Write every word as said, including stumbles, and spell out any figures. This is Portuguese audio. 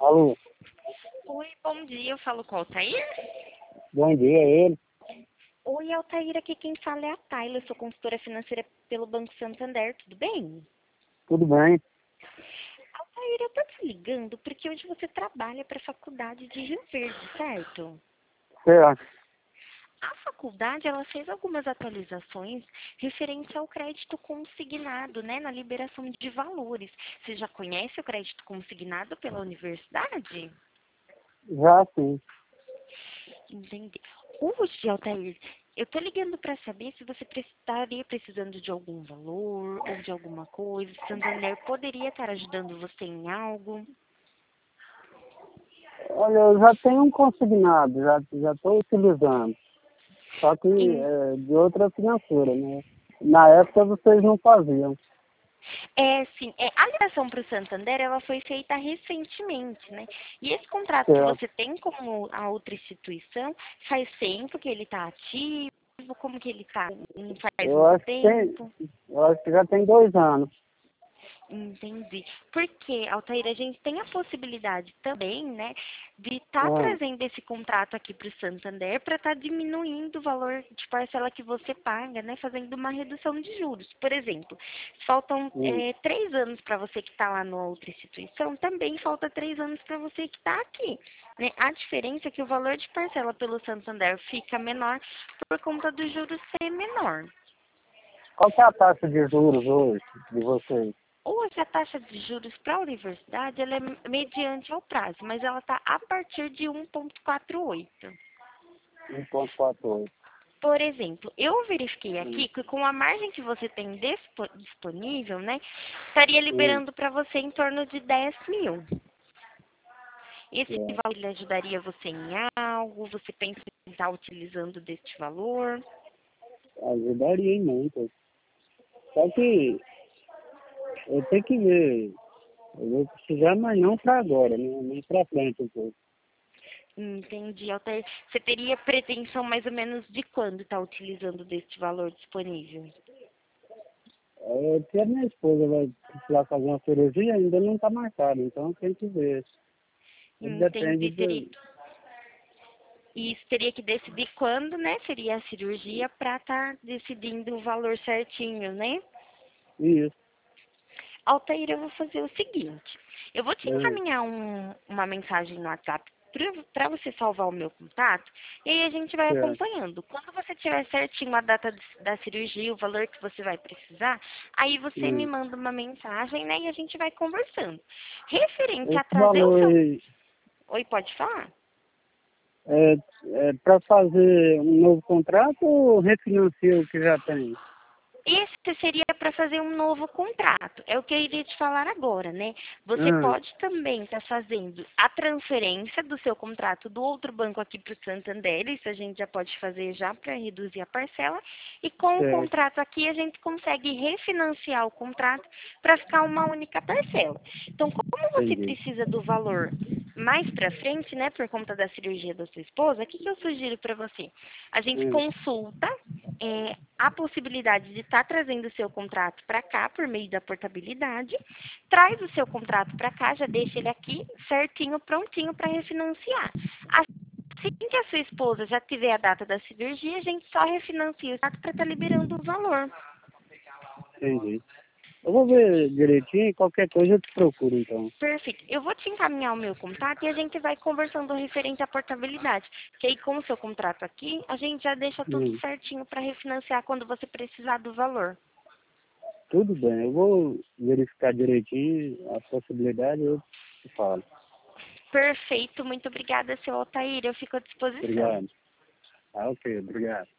Alô, Oi, bom dia. Eu falo com o Altair? bom dia, é ele. Oi, Altair. Aqui quem fala é a Tayla. Eu sou consultora financeira pelo Banco Santander. Tudo bem? Tudo bem? Altair, eu tô te ligando porque hoje você trabalha para a faculdade de Rio Verde, certo? Certo. A faculdade, ela fez algumas atualizações referente ao crédito consignado, né, na liberação de valores. Você já conhece o crédito consignado pela universidade? Já sim. Entendi. Hoje, Altair, eu tô ligando para saber se você pre- estaria precisando de algum valor ou de alguma coisa. Se Santander poderia estar ajudando você em algo. Olha, eu já tenho um consignado, já já estou utilizando. Só que Em- é, de outra financeira, né? Na época vocês não faziam. É, sim. É, a ligação para o Santander, ela foi feita recentemente, né? E esse contrato que Certo. você tem com a outra instituição, faz tempo que ele está ativo? Como que ele está? Não faz Eu muito acho que tem, tempo? eu acho que já tem dois anos. Entendi. Porque, Altair, a gente tem a possibilidade também, né, de estar Ah, trazendo esse contrato aqui para o Santander para estar diminuindo o valor de parcela que você paga, né, fazendo uma redução de juros. Por exemplo, faltam hum. é, três anos para você que está lá na outra instituição, também falta três anos para você que está aqui. Né? A diferença é que o valor de parcela pelo Santander fica menor por conta do juros ser menor. Qual que é a taxa de juros hoje de vocês? Hoje a taxa de juros para a universidade ela é mediante ao prazo, mas ela está a partir de um vírgula quarenta e oito. um vírgula quarenta e oito. Por exemplo, eu verifiquei Hum, aqui que com a margem que você tem dispo- disponível, né, estaria hum, liberando para você em torno de dez mil. Esse certo. valor ele ajudaria você em algo? Você pensa em estar utilizando deste valor? Ajudaria em muito. Só que eu tenho que ver. Eu vou precisar, mas não para agora, né? Nem para frente um pouco. Entendi, Altair. Você teria pretensão mais ou menos de quando está utilizando deste valor disponível? É, porque a minha esposa vai lá fazer uma cirurgia, ainda não está marcada, então tem que ver. Depende Entendi, teria de. E isso teria que decidir quando, né? Seria a cirurgia para estar decidindo o valor certinho, né? Isso. Altair, eu vou fazer o seguinte. Eu vou te Né? encaminhar um- uma mensagem no WhatsApp para você salvar o meu contato e aí a gente vai Certo. acompanhando. Quando você tiver certinho a data de- da cirurgia, o valor que você vai precisar, aí você me Hum. manda uma mensagem, né? E a gente vai conversando. Referente a Esse trazer o valor seu... aí Oi, pode falar? é, é para fazer um novo contrato ou refinancia o que já tem? Esse seria para fazer um novo contrato. É o que eu iria te falar agora, né? Você Ah, pode também estar fazendo a transferência do seu contrato do outro banco aqui para o Santander. Isso a gente já pode fazer já para reduzir a parcela. E com o certo. contrato aqui, a gente consegue refinanciar o contrato para ficar uma única parcela. Então, como você Entendi. precisa do valor mais para frente, né, por conta da cirurgia da sua esposa, o que, que eu sugiro para você? A gente Hum. consulta é, a possibilidade de estar trazendo o seu contrato para cá por meio da portabilidade, traz o seu contrato para cá, já deixa ele aqui certinho, prontinho para refinanciar. Assim que a sua esposa já tiver a data da cirurgia, a gente só refinancia o contrato para estar liberando o valor. Entendi. Eu vou ver direitinho e qualquer coisa eu te procuro então. Perfeito. Eu vou te encaminhar o meu contato e a gente vai conversando referente à portabilidade. Que aí, com o seu contrato aqui, a gente já deixa tudo Hum. certinho para refinanciar quando você precisar do valor. Tudo bem, eu vou verificar direitinho a possibilidade e eu te falo. Perfeito. Muito obrigada, seu Altair. Eu fico à disposição. Obrigado. Ah, ok, obrigado.